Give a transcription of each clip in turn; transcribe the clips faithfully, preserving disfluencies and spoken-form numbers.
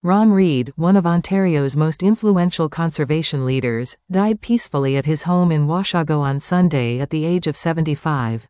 Ron Reid, one of Ontario's most influential conservation leaders, died peacefully at his home in Washago on Sunday at the age of seventy-five.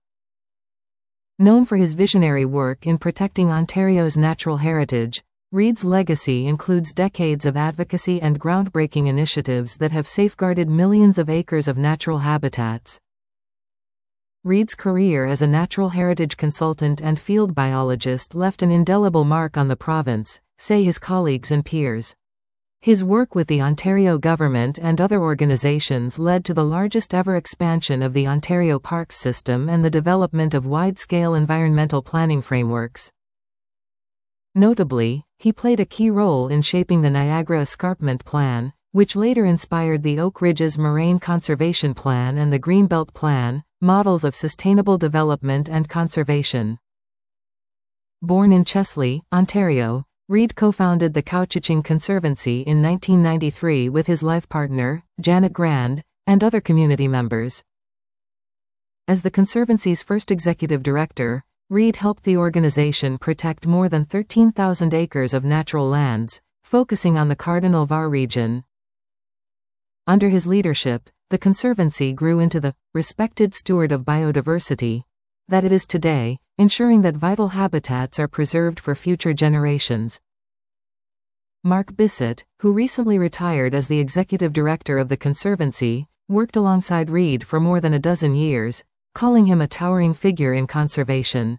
Known for his visionary work in protecting Ontario's natural heritage, Reid's legacy includes decades of advocacy and groundbreaking initiatives that have safeguarded millions of acres of natural habitats. Reid's career as a natural heritage consultant and field biologist left an indelible mark on the province, say his colleagues and peers. His work with the Ontario government and other organizations led to the largest ever expansion of the Ontario Parks system and the development of wide-scale environmental planning frameworks. Notably, he played a key role in shaping the Niagara Escarpment Plan, which later inspired the Oak Ridges Moraine Conservation Plan and the Greenbelt Plan, models of sustainable development and conservation. Born in Chesley, Ontario, Reid co-founded the Couchiching Conservancy in nineteen ninety-three with his life partner, Janet Grand, and other community members. As the Conservancy's first executive director, Reid helped the organization protect more than thirteen thousand acres of natural lands, focusing on the Cardinal Var region. Under his leadership, the Conservancy grew into the respected steward of biodiversity that it is today, ensuring that vital habitats are preserved for future generations. Mark Bissett, who recently retired as the executive director of the Conservancy, worked alongside Reid for more than a dozen years, calling him a towering figure in conservation.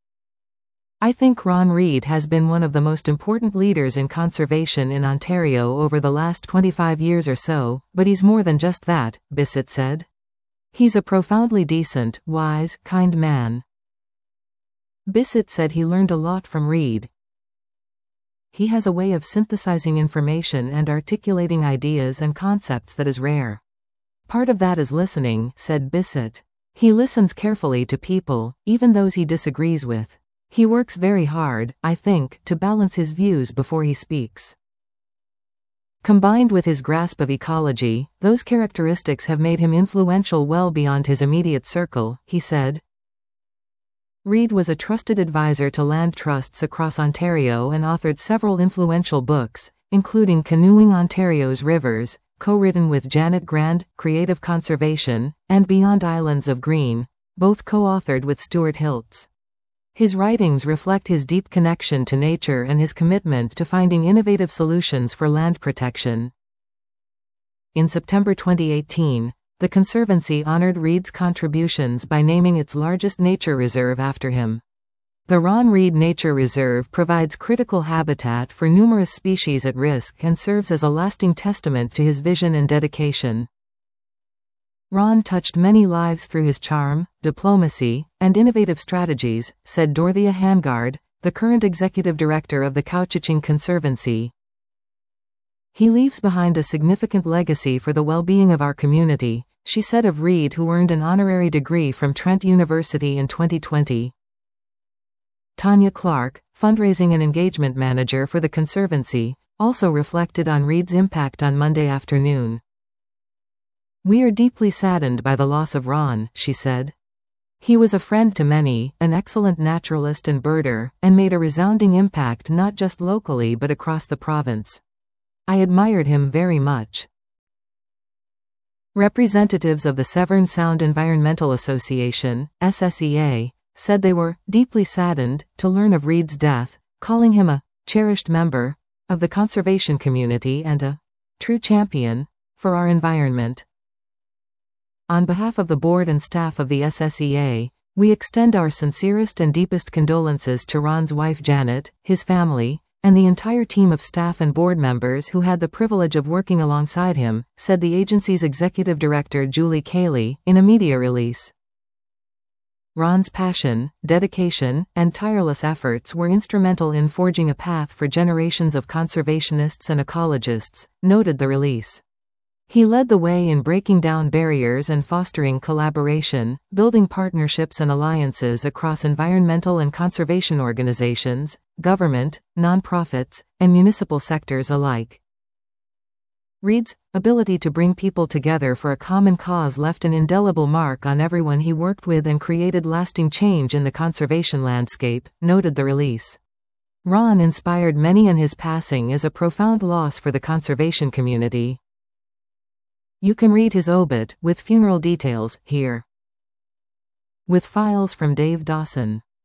"I think Ron Reid has been one of the most important leaders in conservation in Ontario over the last twenty-five years or so, but he's more than just that," Bissett said. "He's a profoundly decent, wise, kind man." Bissett said he learned a lot from Reid. "He has a way of synthesizing information and articulating ideas and concepts that is rare. Part of that is listening," said Bissett. "He listens carefully to people, even those he disagrees with. He works very hard, I think, to balance his views before he speaks." Combined with his grasp of ecology, those characteristics have made him influential well beyond his immediate circle, he said. Reid was a trusted advisor to land trusts across Ontario and authored several influential books, including Canoeing Ontario's Rivers, co-written with Janet Grand, Creative Conservation, and Beyond Islands of Green, both co-authored with Stuart Hiltz. His writings reflect his deep connection to nature and his commitment to finding innovative solutions for land protection. In September twenty eighteen, the Conservancy honored Reid's contributions by naming its largest nature reserve after him. The Ron Reid Nature Reserve provides critical habitat for numerous species at risk and serves as a lasting testament to his vision and dedication. Ron touched many lives through his charm, diplomacy, and innovative strategies, said Dorothea Hangard, the current executive director of the Couchiching Conservancy. "He leaves behind a significant legacy for the well-being of our community," she said of Reid, who earned an honorary degree from Trent University in twenty twenty. Tanya Clark, fundraising and engagement manager for the Conservancy, also reflected on Reid's impact on Monday afternoon. "We are deeply saddened by the loss of Ron," she said. "He was a friend to many, an excellent naturalist and birder, and made a resounding impact not just locally but across the province. I admired him very much." Representatives of the Severn Sound Environmental Association, S S E A, said they were deeply saddened to learn of Reid's death, calling him a cherished member of the conservation community and a true champion for our environment. On behalf of the board and staff of the S S E A, we extend our sincerest and deepest condolences to Ron's wife Janet, his family, and the entire team of staff and board members who had the privilege of working alongside him, said the agency's executive director Julie Cayley, in a media release. Ron's passion, dedication, and tireless efforts were instrumental in forging a path for generations of conservationists and ecologists, noted the release. He led the way in breaking down barriers and fostering collaboration, building partnerships and alliances across environmental and conservation organizations, government, nonprofits, and municipal sectors alike. Reid's ability to bring people together for a common cause left an indelible mark on everyone he worked with and created lasting change in the conservation landscape, noted the release. Ron inspired many, and his passing is a profound loss for the conservation community. You can read his obit, with funeral details, here. With files from Dave Dawson.